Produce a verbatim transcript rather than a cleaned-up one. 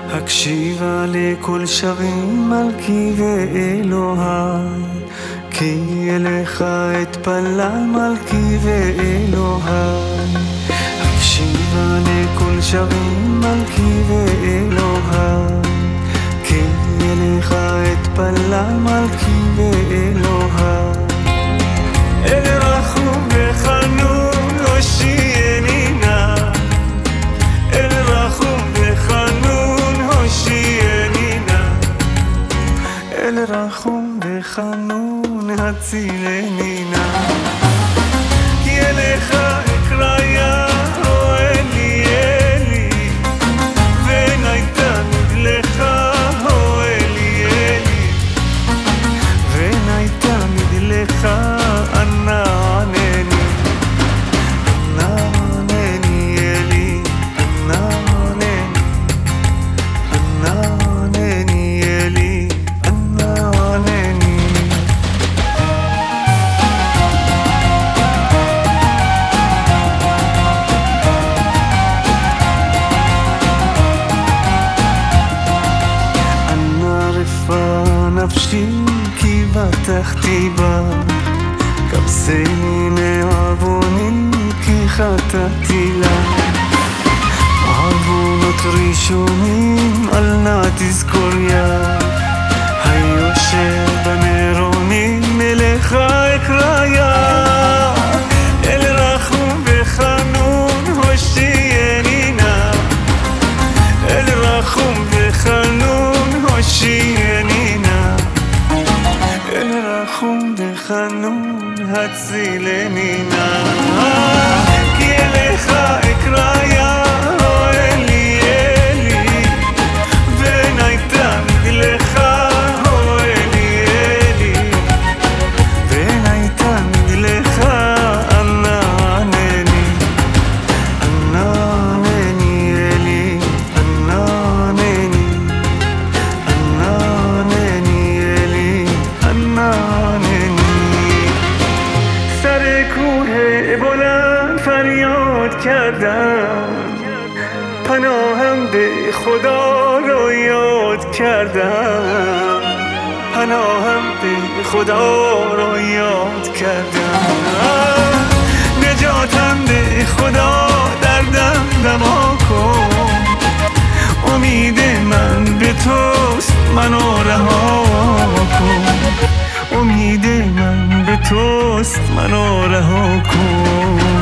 הקשיבה לקול שרים מלכי ואלוהי, כי אליך אתפלל מלכי ואלוהי. הקשיבה לקול שרים מלכי ואלוהי, כי אליך אתפלל מלכי ואלוהי. אל רחום וחנון הושיעני נא, אל רחום וחנון הושיעני נא, אל רחום וחנון הצילני נא. כי אליך אקרא יה אלי אלי, ועיני תמיד לך אלי אלי, ועיני תמיד לך. אנא ענני, אנא ענני אלי, אנא ענני, אנא ענני אלי, אנא ענני. אנא רפא נפשי כי בטחתי בה, כבסני מעווני כי חטאתי לה. עוונות ראשונים אל נא תזכור יה, היושב במרומים אליך אקרא יה. אל רחום וחנון הושיעני נא, אל רחום וחנון הושיעני נא, אל רחום וחנון הצילני נא. כי אליך אקרא יה אלי אלי, ועיני תמיד לך אלי אלי, ועיני תמיד לך. אנא ענני, אנא ענני אלי, אנא ענני, אנא ענני אלי, אנא ענני. سر کوه بلند فریاد کردم، پناهم به خدا رو یاد کردم، پناهم به خدا رو یاد کردم. نجاتم به خدا دردم دوا کن، امید من به توست منو رها کن، امید من به توست منو رها کن.